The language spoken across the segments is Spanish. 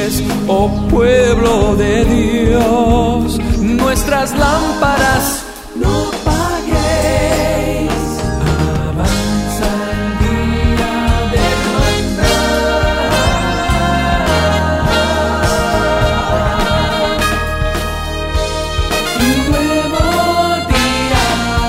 luces, oh pueblo de Dios. Nuestras lámparas no apaguéis. Avanza el día de hermandad. Y nuevo día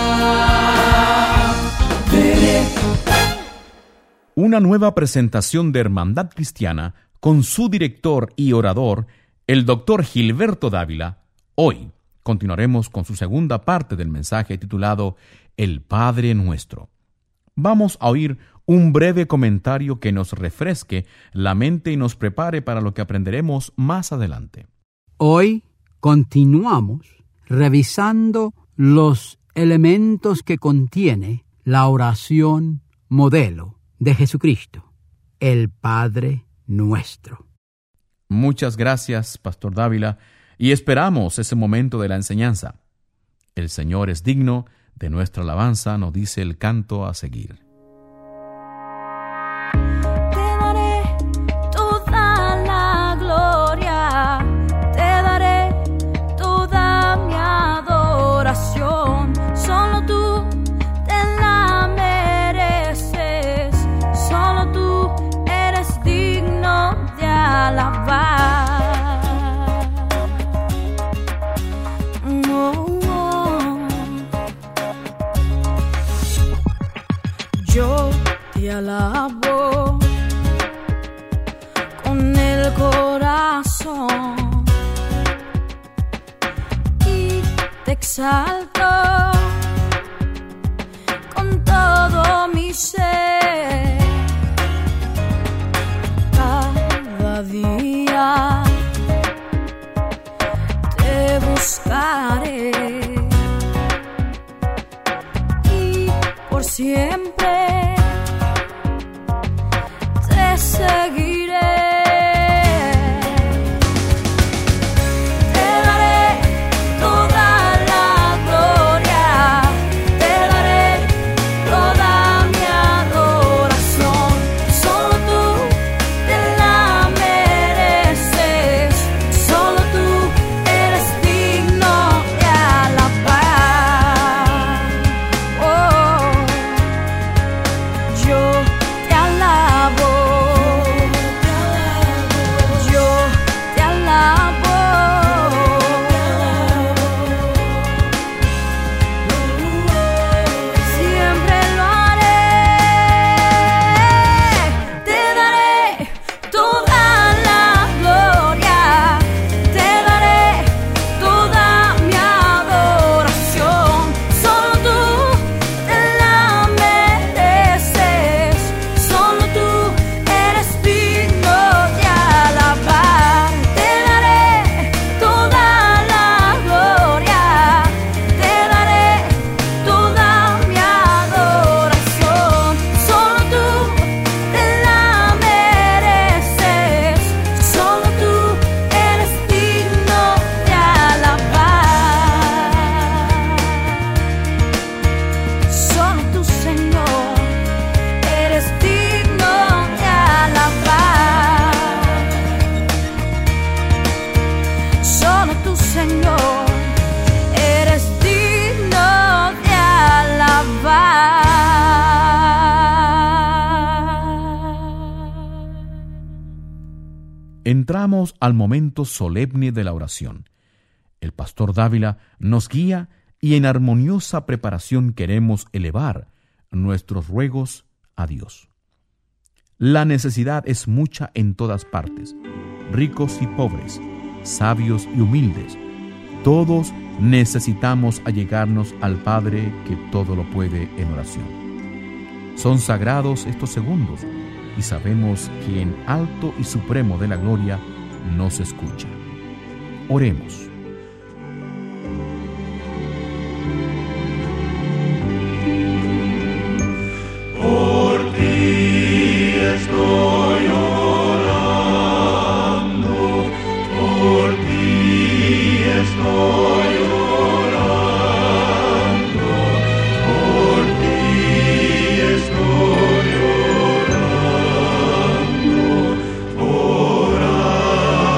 veré. Una nueva presentación de Hermandad Cristiana con su director y orador, el Dr. Gilberto Dávila. Hoy continuaremos con su segunda parte del mensaje titulado El Padre Nuestro. Vamos a oír un breve comentario que nos refresque la mente y nos prepare para lo que aprenderemos más adelante. Hoy continuamos revisando los elementos que contiene la oración modelo de Jesucristo, el Padre Nuestro. Muchas gracias, Pastor Dávila, y esperamos ese momento de la enseñanza. El Señor es digno de nuestra alabanza, nos dice el canto a seguir. Yo te alabo con el corazón y te exalto con todo mi ser. Cada día te buscaré y por siempre te seguiré. Te daré toda la gloria, te daré toda mi adoración. Solo tú te la mereces, solo tú eres digno de alabar. Oh, yo te alabo, yo te alabo. Siempre lo haré. Te daré toda la gloria, te daré toda mi adoración. Solo tú te la mereces, solo tú eres digno de alabar. Te daré toda la gloria, te daré toda mi adoración. Solo tú te la mereces, solo tú eres digno de alabar. Solo tú, Señor, eres digno de alabar. Solo tú, Señor, eres digno de alabar. Entramos al momento solemne de la oración. El pastor Dávila nos guía y en armoniosa preparación queremos elevar nuestros ruegos a Dios. La necesidad es mucha en todas partes, ricos y pobres, sabios y humildes. Todos necesitamos allegarnos al Padre que todo lo puede en oración. Son sagrados estos segundos y sabemos que en alto y supremo de la gloria nos escucha. Oremos. Por ti estoy orando, por ti estoy orando, por ti estoy orando, orando.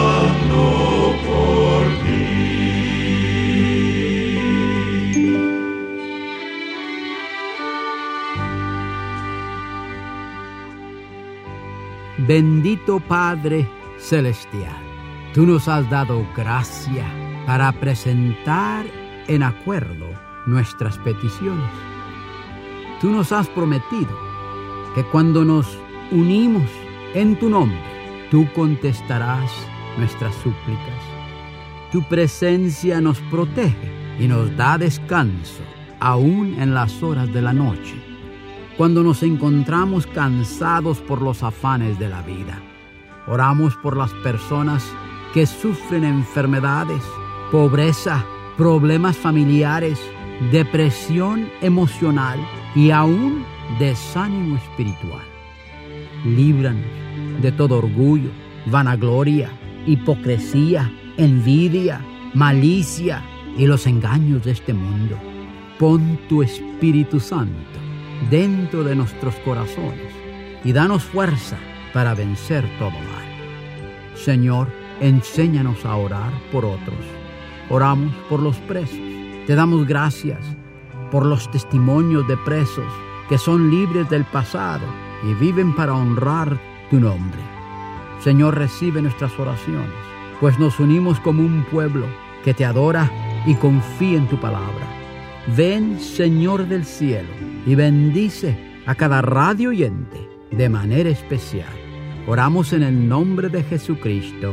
Bendito Padre Celestial, tú nos has dado gracia para presentar en acuerdo nuestras peticiones. Tú nos has prometido que cuando nos unimos en tu nombre, tú contestarás nuestras súplicas. Tu presencia nos protege y nos da descanso, aún en las horas de la noche, cuando nos encontramos cansados por los afanes de la vida. Oramos por las personas que sufren enfermedades, pobreza, problemas familiares, depresión emocional y aún desánimo espiritual. Líbranos de todo orgullo, vanagloria, hipocresía, envidia, malicia y los engaños de este mundo. Pon tu Espíritu Santo dentro de nuestros corazones y danos fuerza para vencer todo mal. Señor, enséñanos a orar por otros. Oramos por los presos. Te damos gracias por los testimonios de presos que son libres del pasado y viven para honrar tu nombre. Señor, recibe nuestras oraciones, pues nos unimos como un pueblo que te adora y confía en tu palabra. Ven, Señor del cielo, y bendice a cada radio oyente de manera especial. Oramos en el nombre de Jesucristo.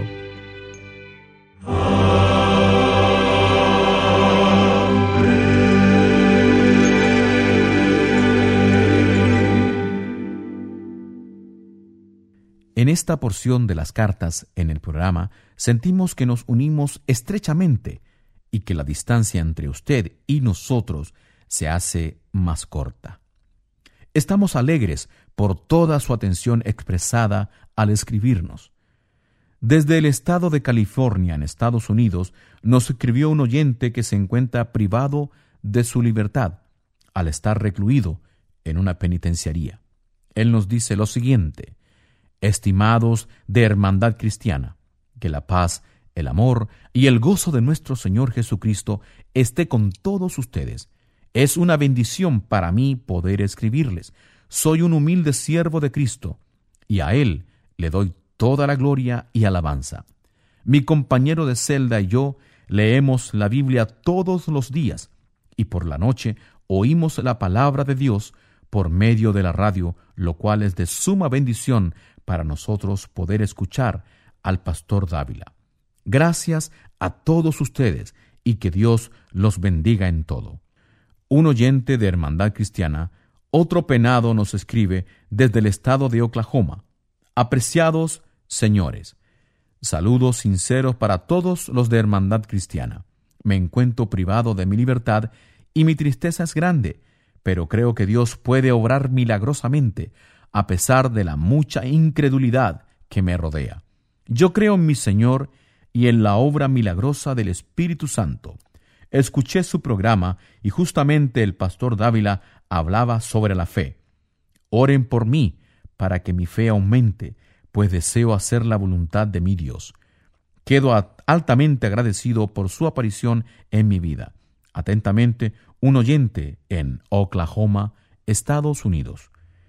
En esta porción de las cartas en el programa, sentimos que nos unimos estrechamente y que la distancia entre usted y nosotros se hace más corta. Estamos alegres por toda su atención expresada al escribirnos. Desde el estado de California, en Estados Unidos, nos escribió un oyente que se encuentra privado de su libertad al estar recluido en una penitenciaría. Él nos dice lo siguiente: estimados de Hermandad Cristiana, que la paz, el amor y el gozo de nuestro Señor Jesucristo esté con todos ustedes. Es una bendición para mí poder escribirles. Soy un humilde siervo de Cristo, y a Él le doy toda la gloria y alabanza. Mi compañero de celda y yo leemos la Biblia todos los días, y por la noche oímos la palabra de Dios por medio de la radio, lo cual es de suma bendición para nosotros poder escuchar al pastor Dávila. Gracias a todos ustedes y que Dios los bendiga en todo. Un oyente de Hermandad Cristiana, otro penado, nos escribe desde el estado de Oklahoma: apreciados señores, saludos sinceros para todos los de Hermandad Cristiana. Me encuentro privado de mi libertad y mi tristeza es grande, pero creo que Dios puede obrar milagrosamente a pesar de la mucha incredulidad que me rodea. Yo creo en mi Señor y en la obra milagrosa del Espíritu Santo. Escuché su programa y justamente el pastor Dávila hablaba sobre la fe. Oren por mí para que mi fe aumente, pues deseo hacer la voluntad de mi Dios. Quedo altamente agradecido por su aparición en mi vida. Atentamente, un oyente en Oklahoma, Estados Unidos.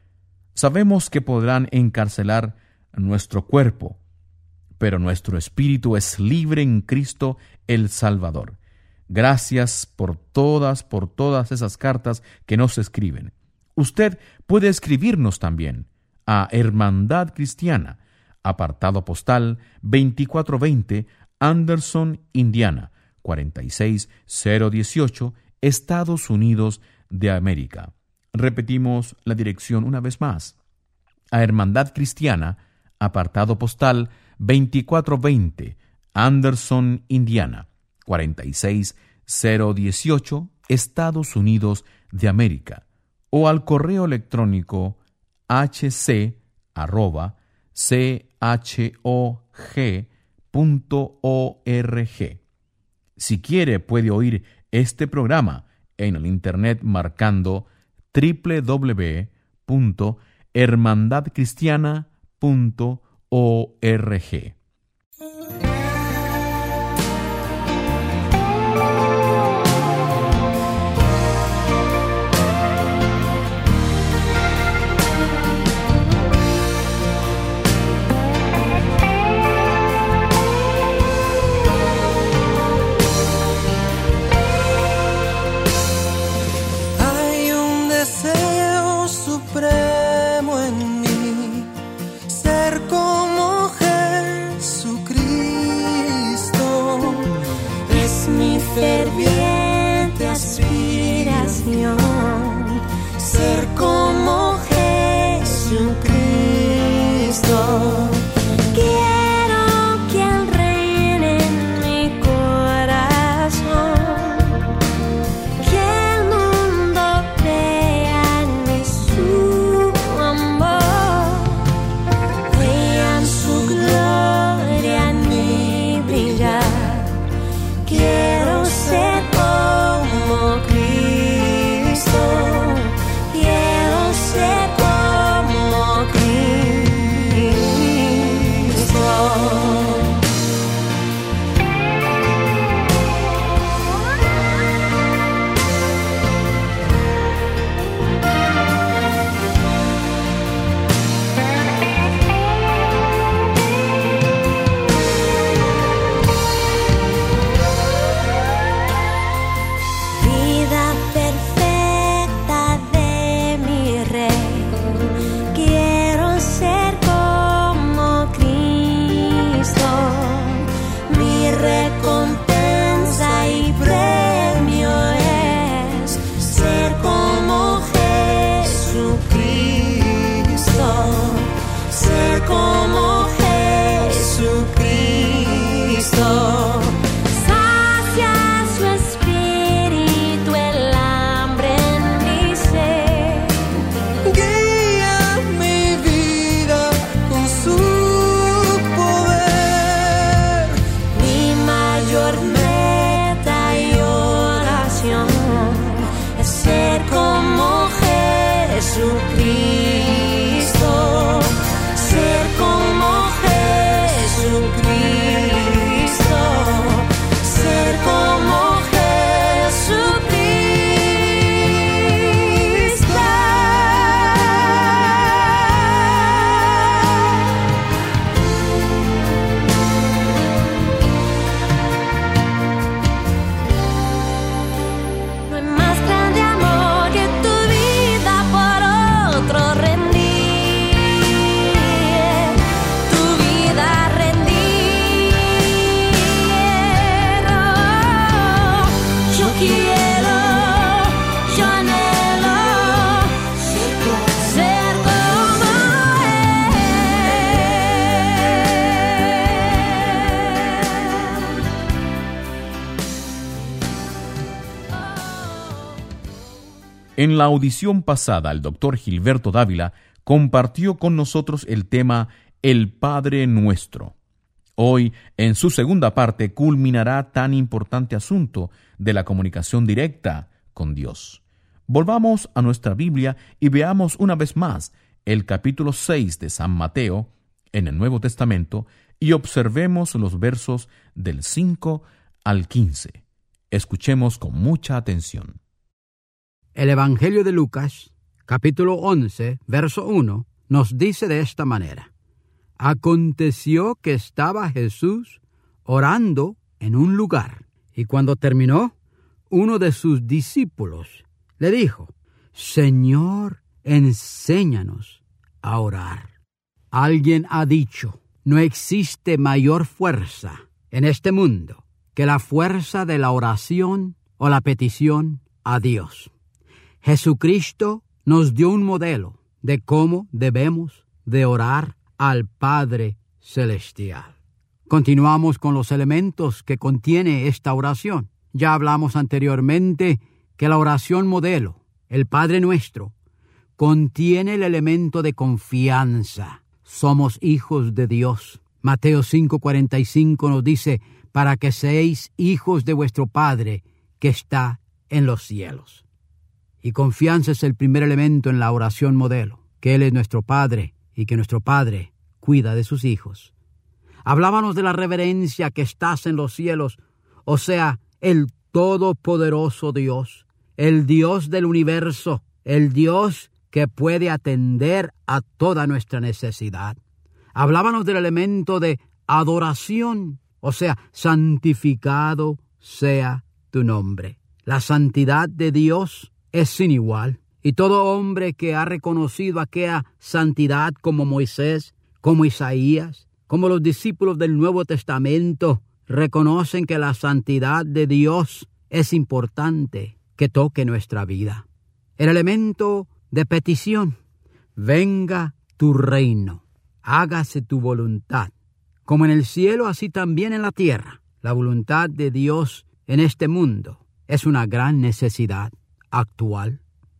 Sabemos que podrán encarcelar nuestro cuerpo, pero nuestro espíritu es libre en Cristo el Salvador. Gracias por todas esas cartas que nos escriben. Usted puede escribirnos también a Hermandad Cristiana, apartado postal 2420, Anderson, Indiana, 46018, Estados Unidos de América. Repetimos la dirección una vez más: a Hermandad Cristiana, apartado postal 2420, Anderson, Indiana, 46018, Estados Unidos de América, o al correo electrónico hc@chog.org. Si quiere, puede oír este programa en el internet marcando www.hermandadcristiana.org. supremo en mí, ser como Jesucristo. Es mi ferviente aspiración ser como Jesucristo. Quiero que Él reine en mi corazón, que el mundo vea en mí su amor, vean su gloria en mí brillar. Quiero ser como Cristo, quiero ser como Cristo. Vida perfecta de mi Rey, quiero ser como Cristo. Mi recompensa y premio es ser como Jesucristo, ser como Jesucristo. Sacia su espíritu el hambre en mi ser. Guía mi vida con su poder. Mi mayor meta y oración es ser como Jesucristo, ser como Jesucristo, ser como Jesucristo. No hay más grande amor que tu vida por otro rendir, tu vida rendir. Yo quiero, yo anhelo ser como En la audición pasada, el doctor Gilberto Dávila compartió con nosotros el tema El Padre Nuestro. Hoy, en su segunda parte, culminará tan importante asunto de la comunicación directa con Dios. Volvamos a nuestra Biblia y veamos una vez más el capítulo 6 de San Mateo en el Nuevo Testamento y observemos los versos del 5 al 15. Escuchemos con mucha atención. El Evangelio de Lucas, capítulo 11, verso 1, nos dice de esta manera: Aconteció que estaba Jesús orando en un lugar, y cuando terminó, uno de sus discípulos le dijo: Señor, enséñanos a orar. Alguien ha dicho: no existe mayor fuerza en este mundo que la fuerza de la oración o la petición a Dios. Jesucristo nos dio un modelo de cómo debemos de orar al Padre Celestial. Continuamos con los elementos que contiene esta oración. Ya hablamos anteriormente que la oración modelo, el Padre Nuestro, contiene el elemento de confianza. Somos hijos de Dios. Mateo 5:45 nos dice: para que seáis hijos de vuestro Padre que está en los cielos. Y confianza es el primer elemento en la oración modelo, que Él es nuestro Padre y que nuestro Padre cuida de sus hijos. Hablábamos de la reverencia que estás en los cielos, o sea, el todopoderoso Dios, el Dios del universo, el Dios que puede atender a toda nuestra necesidad. Hablábamos del elemento de adoración, o sea, santificado sea tu nombre. La santidad de Dios es sin igual, Y todo hombre que ha reconocido aquella santidad como Moisés, como Isaías, como los discípulos del Nuevo Testamento, reconocen que la santidad de Dios es importante que toque nuestra vida. El elemento de petición: venga tu reino, hágase tu voluntad, como en el cielo, así también en la tierra. La voluntad de Dios en este mundo es una gran necesidad actual.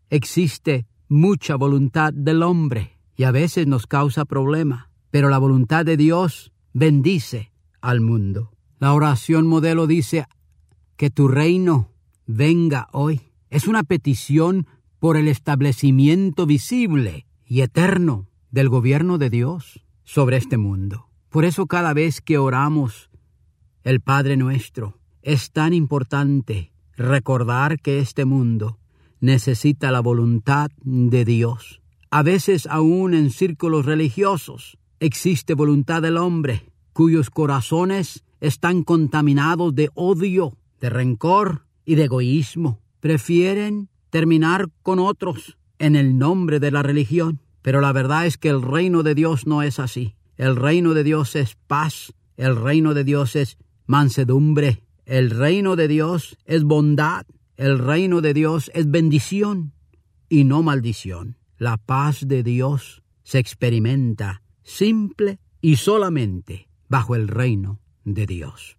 Existe mucha voluntad del hombre y a veces nos causa problema, pero la voluntad de Dios bendice al mundo. La oración modelo dice que tu reino venga hoy. Es una petición por el establecimiento visible y eterno del gobierno de Dios sobre este mundo. Por eso cada vez que oramos el Padre Nuestro, es tan importante recordar que este mundo necesita la voluntad de Dios. A veces aún en círculos religiosos existe voluntad del hombre, cuyos corazones están contaminados de odio, de rencor y de egoísmo. Prefieren terminar con otros en el nombre de la religión. Pero la verdad es que el reino de Dios no es así. El reino de Dios es paz. El reino de Dios es mansedumbre. El reino de Dios es bondad. El reino de Dios es bendición y no maldición. La paz de Dios se experimenta simple y solamente bajo el reino de Dios.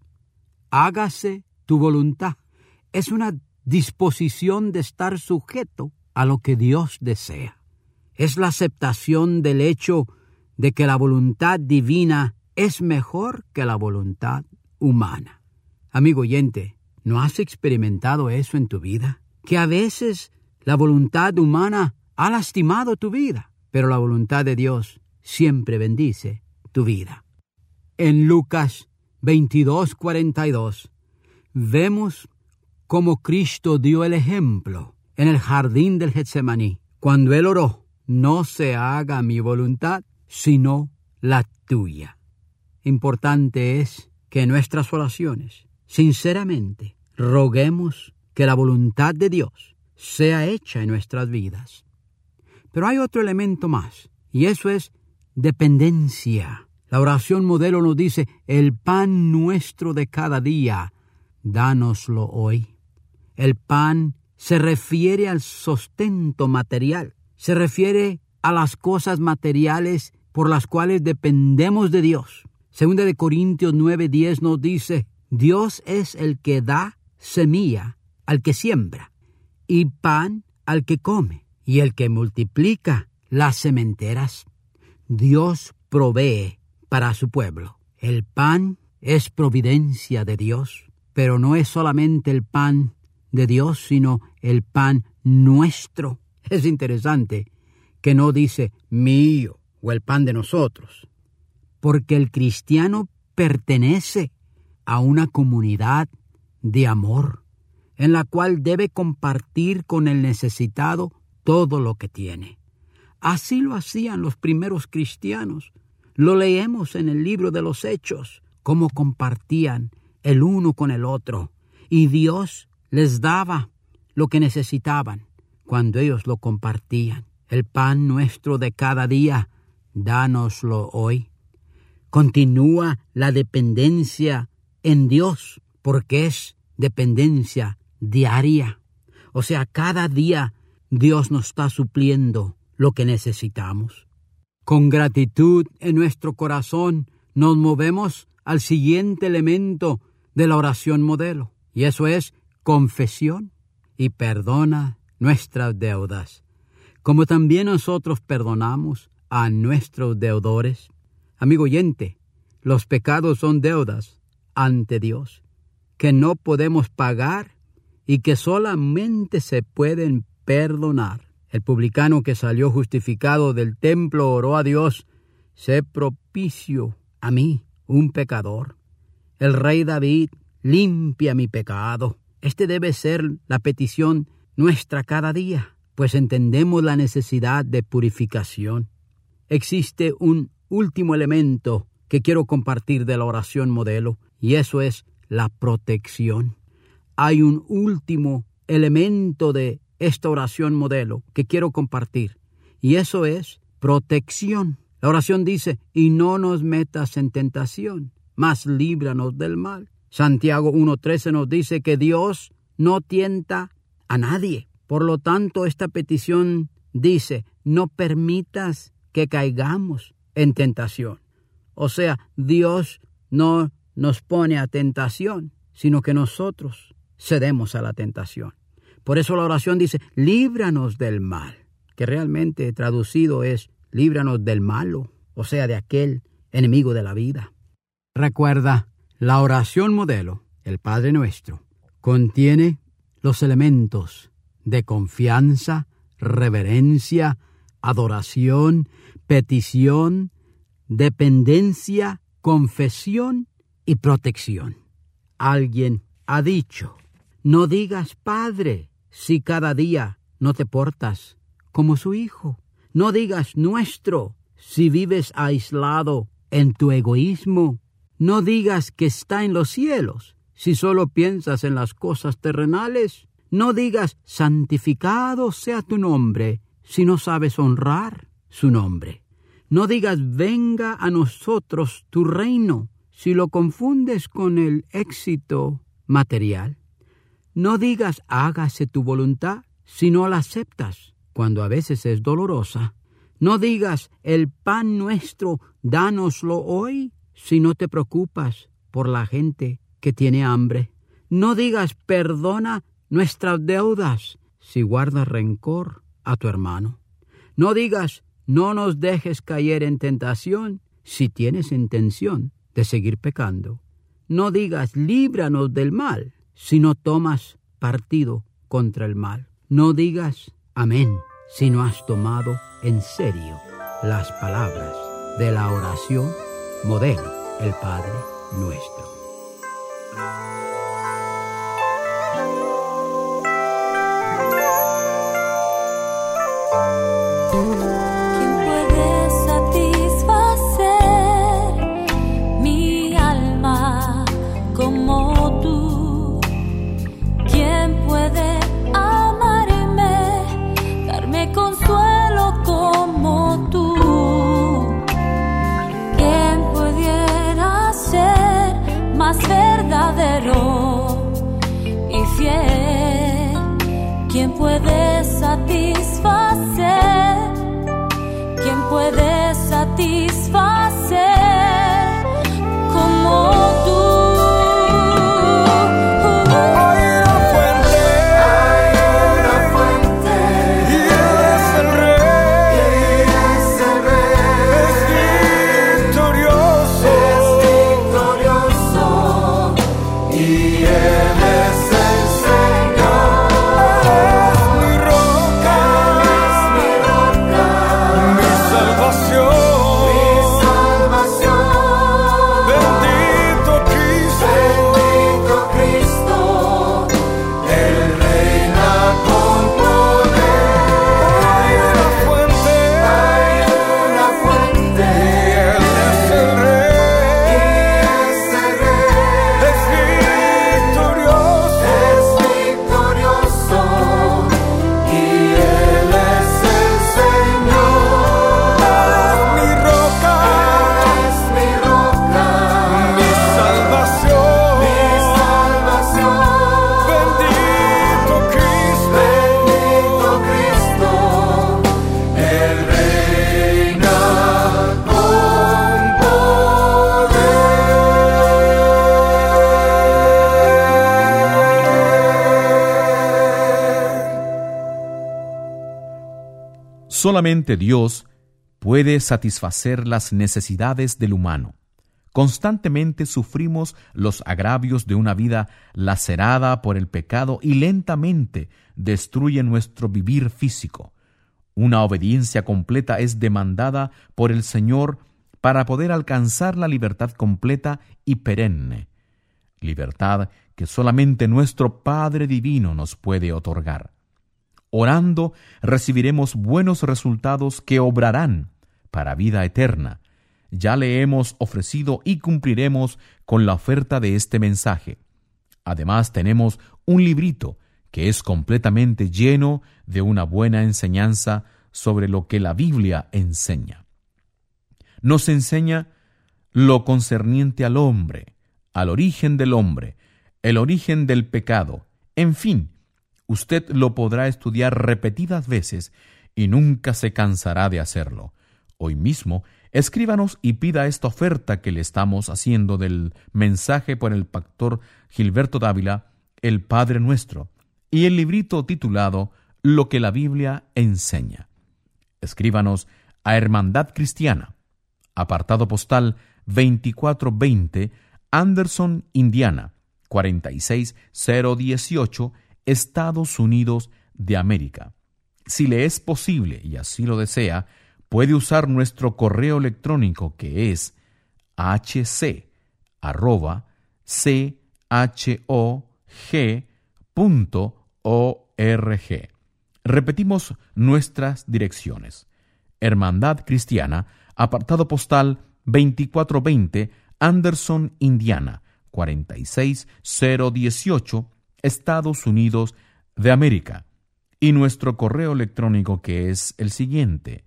Hágase tu voluntad. Es una disposición de estar sujeto a lo que Dios desea. Es la aceptación del hecho de que la voluntad divina es mejor que la voluntad humana. Amigo oyente, ¿no has experimentado eso en tu vida? Que a veces la voluntad humana ha lastimado tu vida, pero la voluntad de Dios siempre bendice tu vida. En Lucas 22:42 vemos cómo Cristo dio el ejemplo en el jardín del Getsemaní, cuando Él oró: no se haga mi voluntad, sino la tuya. Importante es que en nuestras oraciones, sinceramente, roguemos que la voluntad de Dios sea hecha en nuestras vidas. Pero hay otro elemento más, y eso es dependencia. La oración modelo nos dice: el pan nuestro de cada día, dánoslo hoy. El pan se refiere al sustento material, se refiere a las cosas materiales por las cuales dependemos de Dios. Segunda de Corintios 9:10 nos dice: Dios es el que da semilla al que siembra y pan al que come, y el que multiplica las sementeras. Dios provee para su pueblo. El pan es providencia de Dios, pero no es solamente el pan de Dios, sino el pan nuestro. Es interesante que no dice mío o el pan de nosotros, porque el cristiano pertenece a una comunidad de amor en la cual debe compartir con el necesitado todo lo que tiene. Así lo hacían los primeros cristianos. Lo leemos en el libro de los Hechos, cómo compartían el uno con el otro, y Dios les daba lo que necesitaban cuando ellos lo compartían. El pan nuestro de cada día, dánoslo hoy. Continúa la dependencia en Dios, porque es dependencia diaria. O sea, cada día Dios nos está supliendo lo que necesitamos. Con gratitud en nuestro corazón nos movemos al siguiente elemento de la oración modelo, y eso es confesión. Y perdona nuestras deudas, como también nosotros perdonamos a nuestros deudores. Amigo oyente, los pecados son deudas ante Dios que no podemos pagar y que solamente se pueden perdonar. El publicano que salió justificado del templo oró a Dios: sé propicio a mí, un pecador. El rey David: limpia mi pecado. Este debe ser la petición nuestra cada día, pues entendemos la necesidad de purificación. Existe un último elemento que quiero compartir de la oración modelo, y eso es la protección. Hay un último elemento de esta oración modelo que quiero compartir, y eso es protección. La oración dice, y no nos metas en tentación, mas líbranos del mal. Santiago 1:13 nos dice que Dios no tienta a nadie. Por lo tanto, esta petición dice, no permitas que caigamos en tentación. O sea, Dios no nos pone a tentación, sino que nosotros cedemos a la tentación. Por eso la oración dice, líbranos del mal, que realmente traducido es, líbranos del malo, o sea, de aquel enemigo de la vida. Recuerda, la oración modelo, el Padre Nuestro, contiene los elementos de confianza, reverencia, adoración, petición, dependencia, confesión y protección. Alguien ha dicho, no digas Padre si cada día no te portas como su hijo. No digas nuestro si vives aislado en tu egoísmo. No digas que está en los cielos si solo piensas en las cosas terrenales. No digas santificado sea tu nombre si no sabes honrar su nombre. No digas venga a nosotros tu reino si lo confundes con el éxito material. No digas hágase tu voluntad si no la aceptas, cuando a veces es dolorosa. No digas el pan nuestro, dánoslo hoy, si no te preocupas por la gente que tiene hambre. No digas perdona nuestras deudas si guardas rencor a tu hermano. No digas no nos dejes caer en tentación si tienes intención de seguir pecando. No digas líbranos del mal si no tomas partido contra el mal. No digas amén si no has tomado en serio las palabras de la oración modelo, el Padre Nuestro. ¿Quién puede satisfacer mi alma como tú? ¿Quién puede amarme, darme consuelo como tú? ¿Quién pudiera ser más verdadero y fiel? ¿Quién puede satisfacer? ¿Quién puede satisfacer como tú? Hay una fuente, y Él es el Rey, es victorioso, y Él es el Señor. Es mi roca, mi salvación. Bendito Cristo, Él reina con poder. Hay una fuente, y Él es el Rey, es victorioso, y Él es el Señor. Es mi roca, mi salvación. Bendito Cristo, Él reina con poder. Solamente Dios puede satisfacer las necesidades del humano. Constantemente sufrimos los agravios de una vida lacerada por el pecado y lentamente destruye nuestro vivir físico. Una obediencia completa es demandada por el Señor para poder alcanzar la libertad completa y perenne, libertad que solamente nuestro Padre Divino nos puede otorgar. Orando recibiremos buenos resultados que obrarán para vida eterna. Ya le hemos ofrecido y cumpliremos con la oferta de este mensaje. Además tenemos un librito que es completamente lleno de una buena enseñanza sobre lo que la Biblia enseña. Nos enseña lo concerniente al hombre, al origen del hombre, el origen del pecado. En fin, usted lo podrá estudiar repetidas veces y nunca se cansará de hacerlo. Hoy mismo, escríbanos y pida esta oferta que le estamos haciendo del mensaje por el pastor Gilberto Dávila, el Padre Nuestro, y el librito titulado Lo que la Biblia enseña. Escríbanos a Hermandad Cristiana, apartado postal 2420, Anderson, Indiana, 46018, Estados Unidos de América. Si le es posible y así lo desea, puede usar nuestro correo electrónico, que es hc@chog.org. Repetimos nuestras direcciones. Hermandad Cristiana, apartado postal 2420, Anderson, Indiana, 46018, Estados Unidos de América. Y nuestro correo electrónico, que es el siguiente: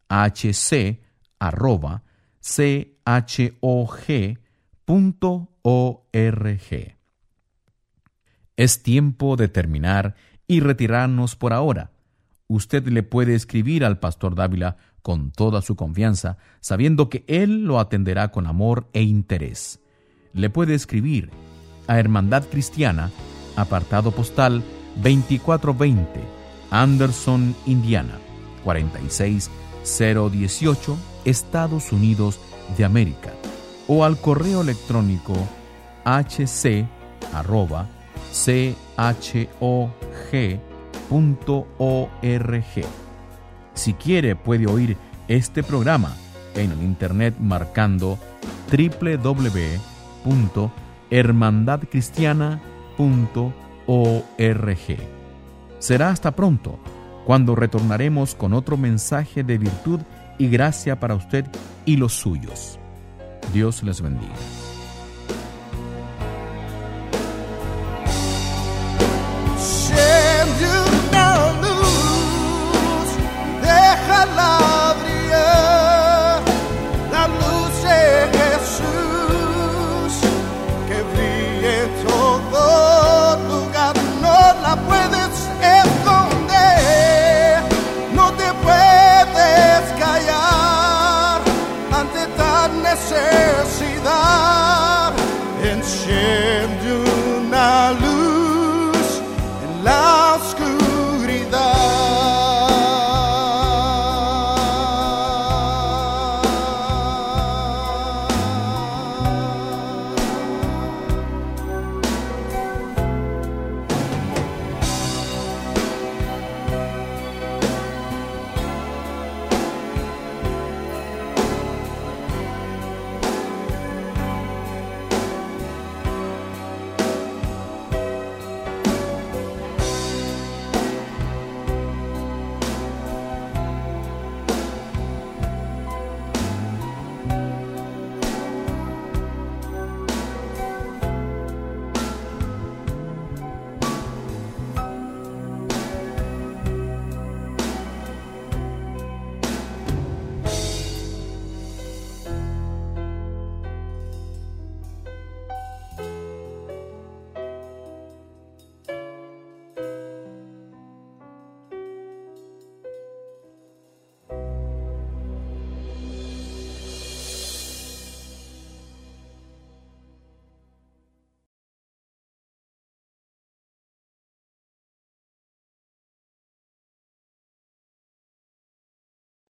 hc@chog.org. Es tiempo de terminar y retirarnos por ahora. Usted le puede escribir al pastor Dávila con toda su confianza, sabiendo que él lo atenderá con amor e interés. Le puede escribir a Hermandad Cristiana, apartado postal 2420, Anderson, Indiana, 46018, Estados Unidos de América, o al correo electrónico hc@chog.org. Si quiere, puede oír este programa en el internet marcando www.hermandadcristiana.org. Será hasta pronto, cuando retornaremos con otro mensaje de virtud y gracia para usted y los suyos. Dios les bendiga.